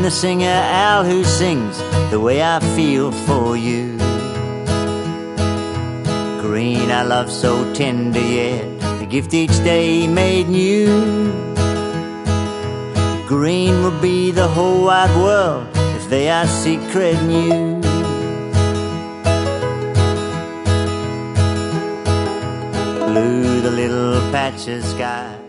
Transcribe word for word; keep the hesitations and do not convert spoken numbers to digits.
I'm the singer owl who sings the way I feel for you. Green, our love so tender yet a gift each day made new. Green would be the whole wide world if they our secret knew. Blue, the little patch of sky